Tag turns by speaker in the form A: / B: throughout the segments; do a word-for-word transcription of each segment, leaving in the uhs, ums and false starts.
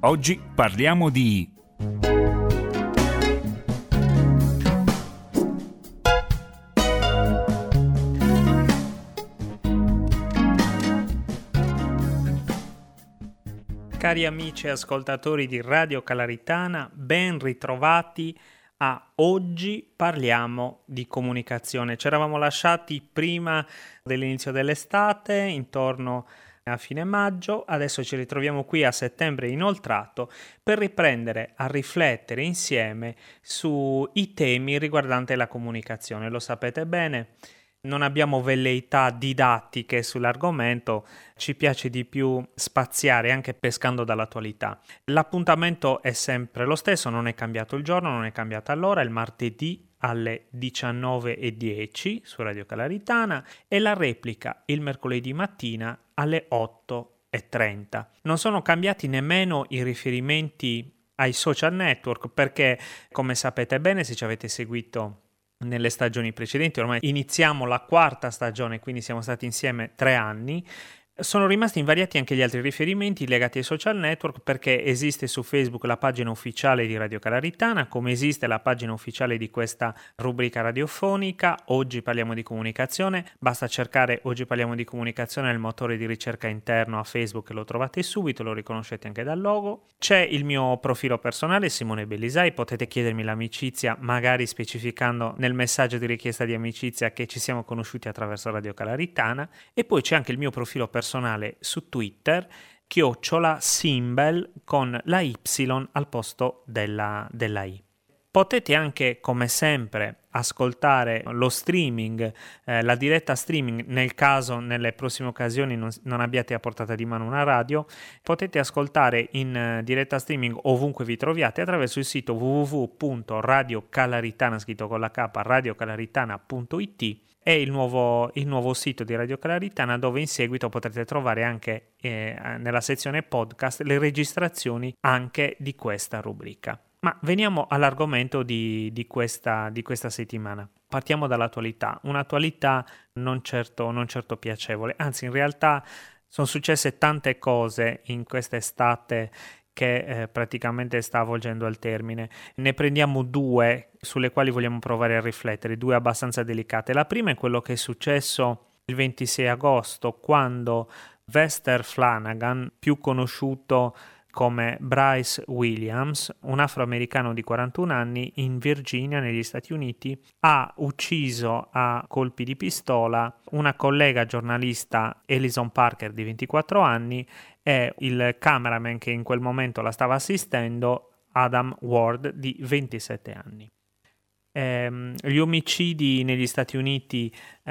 A: Oggi parliamo di...
B: Cari amici e ascoltatori di Radio Calaritana, ben ritrovati a Oggi parliamo di comunicazione. Ci eravamo lasciati prima dell'inizio dell'estate, intorno a fine maggio, adesso ci ritroviamo qui a settembre inoltrato per riprendere a riflettere insieme sui temi riguardanti la comunicazione. Lo sapete bene, non abbiamo velleità didattiche sull'argomento, ci piace di più spaziare anche pescando dall'attualità. L'appuntamento è sempre lo stesso, non è cambiato il giorno, non è cambiata l'ora, il martedì alle diciannove e dieci su Radio Calaritana e la replica il mercoledì mattina alle otto e trenta. Non sono cambiati nemmeno i riferimenti ai social network perché, come sapete bene, se ci avete seguito nelle stagioni precedenti, ormai iniziamo la quarta stagione, quindi siamo stati insieme tre anni. Sono rimasti invariati anche gli altri riferimenti legati ai social network perché esiste su Facebook la pagina ufficiale di Radio Calaritana, come esiste la pagina ufficiale di questa rubrica radiofonica. Oggi parliamo di comunicazione, basta cercare Oggi parliamo di comunicazione nel motore di ricerca interno a Facebook e lo trovate subito, lo riconoscete anche dal logo. C'è il mio profilo personale, Simone Bellisai, potete chiedermi l'amicizia magari specificando nel messaggio di richiesta di amicizia che ci siamo conosciuti attraverso Radio Calaritana, e poi c'è anche il mio profilo personale personale su Twitter, chiocciola Simbel con la Y al posto della, della I. Potete anche, come sempre, ascoltare lo streaming, eh, la diretta streaming, nel caso nelle prossime occasioni non, non abbiate a portata di mano una radio. Potete ascoltare in uh, diretta streaming ovunque vi troviate attraverso il sito w w w punto radio calaritana, scritto con la K, radiocalaritana punto i t. È il nuovo, il nuovo sito di Radio Calaritana, dove in seguito potrete trovare anche eh, nella sezione podcast le registrazioni anche di questa rubrica. Ma veniamo all'argomento di, di, questa, di questa settimana. Partiamo dall'attualità, un'attualità non certo, non certo piacevole, anzi in realtà sono successe tante cose in quest'estate che eh, praticamente sta avvolgendo al termine. Ne prendiamo due sulle quali vogliamo provare a riflettere, due abbastanza delicate. La prima è quello che è successo il ventisei agosto, quando Vester Flanagan, più conosciuto come Bryce Williams, un afroamericano di quarantuno anni in Virginia, negli Stati Uniti, ha ucciso a colpi di pistola una collega giornalista, Ellison Parker, di ventiquattro anni, e il cameraman che in quel momento la stava assistendo, Adam Ward, di ventisette anni. Ehm, gli omicidi negli Stati Uniti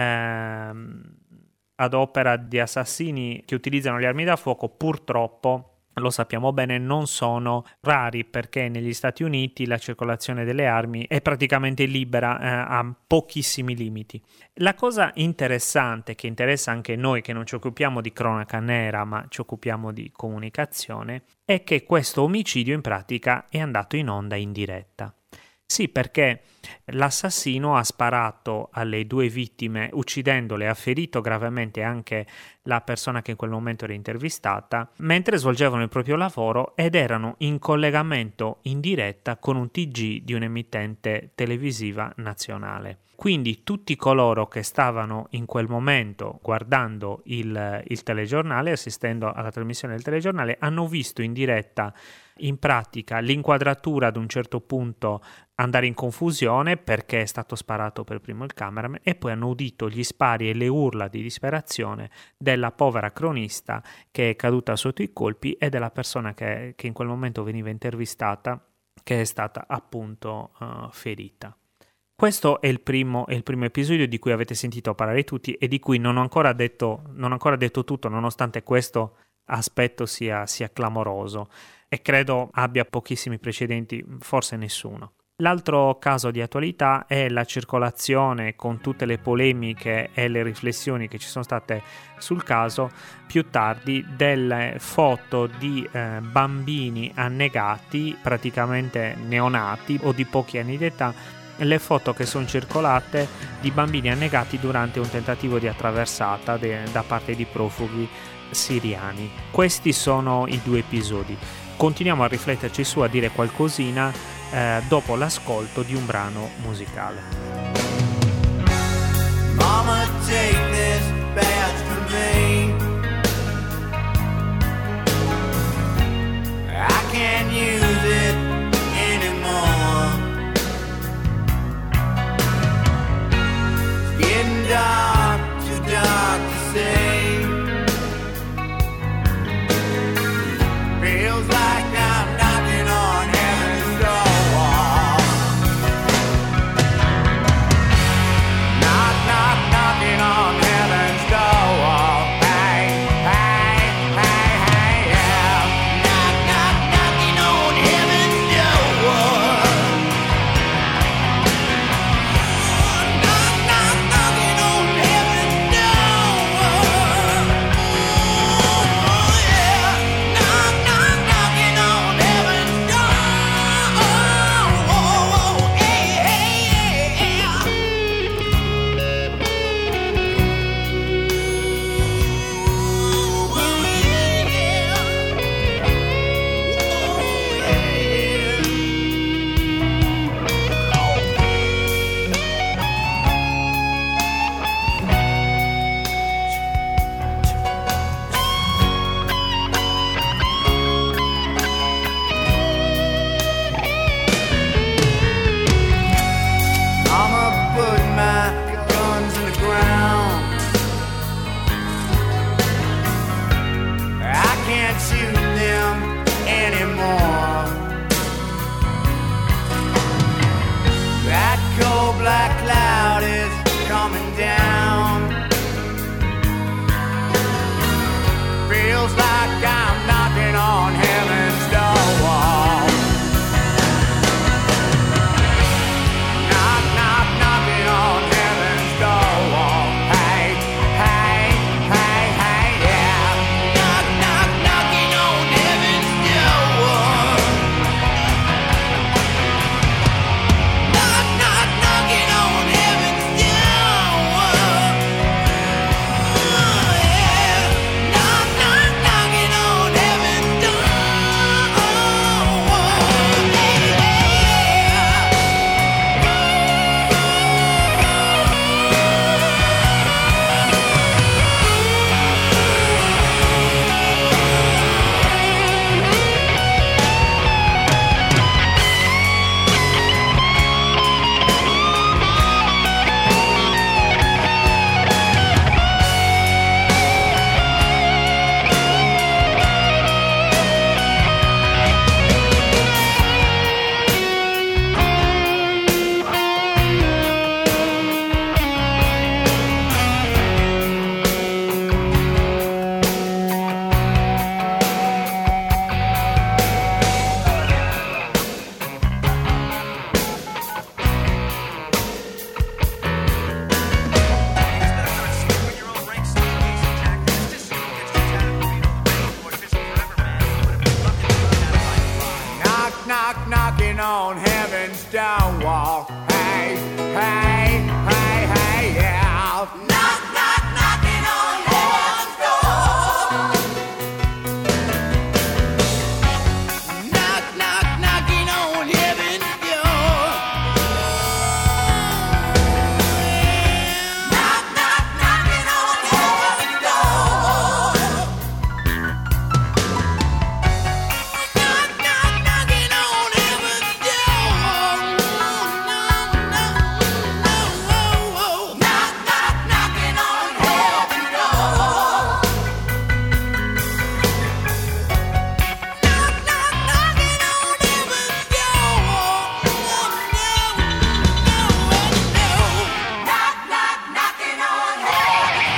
B: ehm, ad opera di assassini che utilizzano le armi da fuoco, purtroppo, lo sappiamo bene, non sono rari, perché negli Stati Uniti la circolazione delle armi è praticamente libera, eh, a pochissimi limiti. La cosa interessante, che interessa anche noi che non ci occupiamo di cronaca nera ma ci occupiamo di comunicazione, è che questo omicidio in pratica è andato in onda in diretta. Sì, perché l'assassino ha sparato alle due vittime, uccidendole, ha ferito gravemente anche la persona che in quel momento era intervistata, mentre svolgevano il proprio lavoro ed erano in collegamento in diretta con un T G di un'emittente televisiva nazionale. Quindi tutti coloro che stavano in quel momento guardando il, il telegiornale, assistendo alla trasmissione del telegiornale, hanno visto in diretta in pratica l'inquadratura ad un certo punto andare in confusione perché è stato sparato per primo il cameraman, e poi hanno udito gli spari e le urla di disperazione della povera cronista che è caduta sotto i colpi e della persona che, che in quel momento veniva intervistata, che è stata appunto uh, ferita. Questo è il primo, è il primo episodio di cui avete sentito parlare tutti e di cui non ho ancora detto, non ho ancora detto tutto, nonostante questo aspetto sia, sia clamoroso e credo abbia pochissimi precedenti, forse nessuno. L'altro caso di attualità è la circolazione, con tutte le polemiche e le riflessioni che ci sono state sul caso più tardi, delle foto di eh, bambini annegati, praticamente neonati o di pochi anni d'età, le foto che sono circolate di bambini annegati durante un tentativo di attraversata de- da parte di profughi siriani. Questi sono i due episodi. continuiamo a rifletterci su, a dire qualcosina eh, dopo l'ascolto di un brano musicale.
C: Mama, take this badge from me. I can't use it anymore. It's getting dark, too dark to see. Feels like I'm knocking on heaven's door. Knock, knock, knocking on heaven's door. Hey, hey, hey, hey, yeah. Knock, knock, knocking on heaven's door. Knock, knock, knocking on heaven's door. Oh, yeah. Knock, knock, knocking on heaven's door. Oh, hey, hey, yeah. I'ma put my guns in the ground. I can't shoot them anymore. That cold black cloud is coming down. Feels like I'm knocking on heaven's door. Knock, knock, knocking on heaven's door. Hey, hey, hey, hey, yeah. Knock, knock, knocking on heaven's door. Knock, knock, knocking on heaven's door. Yeah. Knock, knock, knocking on heaven's door. Hey, hey, yeah. Knock, knock, knocking on heaven's door. Hey, hey, hey, hey, yeah. Knock, knock, knocking on heaven's door. Knock, knock, knocking on heaven's door. Knock, knock, knocking on heaven's door. Knock, knock, knocking on heaven's door. Knock, knock, knocking on heaven's door. Knock, knock, knocking on heaven's door. Knock, knock, knocking on heaven's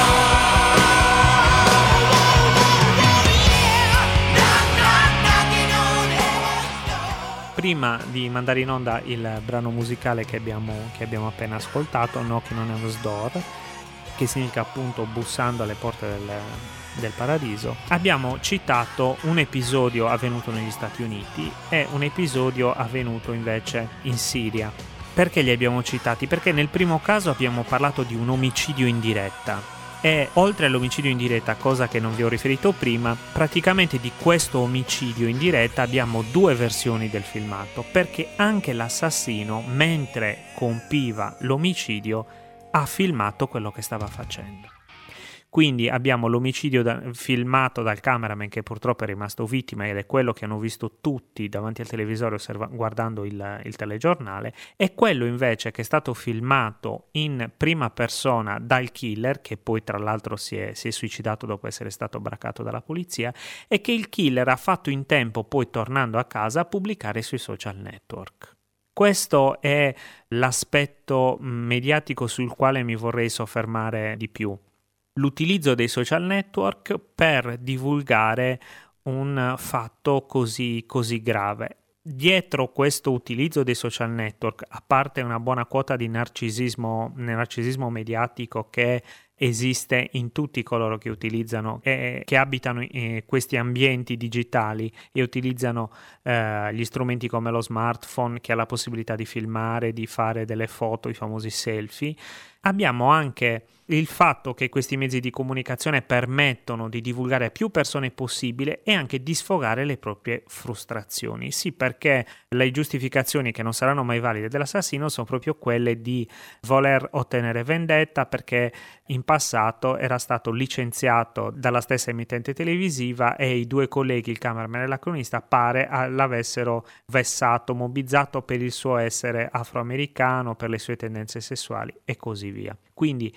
C: door.
B: Prima di mandare in onda il brano musicale che abbiamo, che abbiamo appena ascoltato, Knocking on Heaven's Door, che significa appunto bussando alle porte del, del paradiso, abbiamo citato un episodio avvenuto negli Stati Uniti e un episodio avvenuto invece in Siria. Perché li abbiamo citati? Perché nel primo caso abbiamo parlato di un omicidio in diretta E oltre all'omicidio in diretta, cosa che non vi ho riferito prima, praticamente di questo omicidio in diretta abbiamo due versioni del filmato, perché anche l'assassino, mentre compiva l'omicidio, ha filmato quello che stava facendo. Quindi abbiamo l'omicidio da, filmato dal cameraman, che purtroppo è rimasto vittima, ed è quello che hanno visto tutti davanti al televisore osserva- guardando il, il telegiornale, e quello invece che è stato filmato in prima persona dal killer, che poi tra l'altro si è, si è suicidato dopo essere stato braccato dalla polizia, e che il killer ha fatto in tempo, poi tornando a casa, a pubblicare sui social network. Questo è l'aspetto mediatico sul quale mi vorrei soffermare di più. L'utilizzo dei social network per divulgare un fatto così, così grave. Dietro questo utilizzo dei social network, a parte una buona quota di narcisismo, narcisismo mediatico che esiste in tutti coloro che utilizzano e che abitano in questi ambienti digitali e utilizzano eh, gli strumenti come lo smartphone, che ha la possibilità di filmare, di fare delle foto, i famosi selfie, abbiamo anche il fatto che questi mezzi di comunicazione permettono di divulgare a più persone possibile e anche di sfogare le proprie frustrazioni. Sì, perché le giustificazioni che non saranno mai valide dell'assassino sono proprio quelle di voler ottenere vendetta, perché in passato era stato licenziato dalla stessa emittente televisiva e i due colleghi, il cameraman e la cronista, pare l'avessero vessato, mobbizzato per il suo essere afroamericano, per le sue tendenze sessuali e così via. Quindi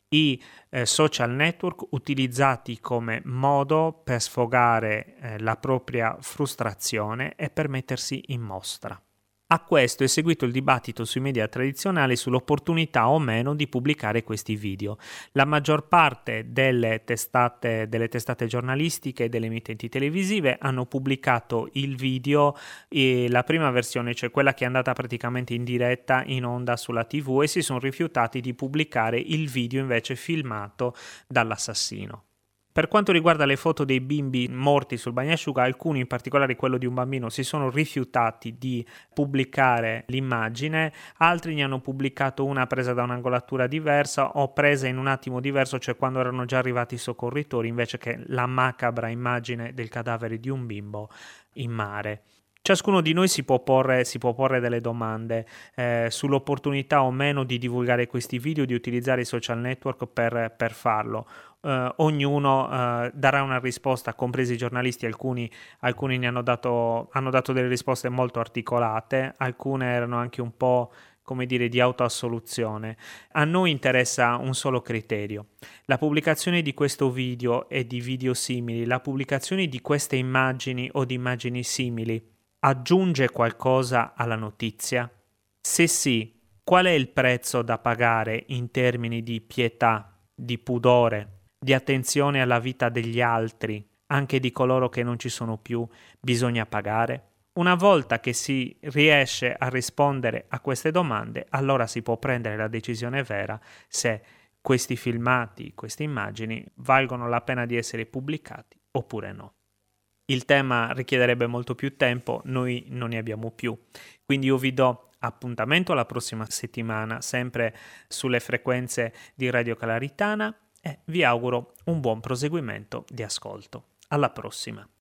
B: i eh, social network utilizzati come modo per sfogare eh, la propria frustrazione e per mettersi in mostra. A questo è seguito il dibattito sui media tradizionali sull'opportunità o meno di pubblicare questi video. La maggior parte delle testate, delle testate giornalistiche e delle emittenti televisive hanno pubblicato il video, e la prima versione, cioè quella che è andata praticamente in diretta in onda sulla tivù, e si sono rifiutati di pubblicare il video invece filmato dall'assassino. Per quanto riguarda le foto dei bimbi morti sul bagnasciuga, alcuni, in particolare quello di un bambino, si sono rifiutati di pubblicare l'immagine, altri ne hanno pubblicato una presa da un'angolatura diversa o presa in un attimo diverso, cioè quando erano già arrivati i soccorritori, invece che la macabra immagine del cadavere di un bimbo in mare. Ciascuno di noi si può porre, si può porre delle domande eh, sull'opportunità o meno di divulgare questi video, di utilizzare i social network per, per farlo. Uh, ognuno uh, darà una risposta, compresi i giornalisti. Alcuni, alcuni ne hanno dato, hanno dato delle risposte molto articolate, alcune erano anche un po', come dire, di autoassoluzione. A noi interessa un solo criterio: la pubblicazione di questo video e di video simili, la pubblicazione di queste immagini o di immagini simili aggiunge qualcosa alla notizia? Se sì, qual è il prezzo da pagare in termini di pietà, di pudore, di attenzione alla vita degli altri, anche di coloro che non ci sono più, bisogna pagare? Una volta che si riesce a rispondere a queste domande, allora si può prendere la decisione vera se questi filmati, queste immagini valgono la pena di essere pubblicati oppure no. Il tema richiederebbe molto più tempo, noi non ne abbiamo più, quindi io vi do appuntamento la prossima settimana, sempre sulle frequenze di Radio Calaritana, e vi auguro un buon proseguimento di ascolto. Alla prossima.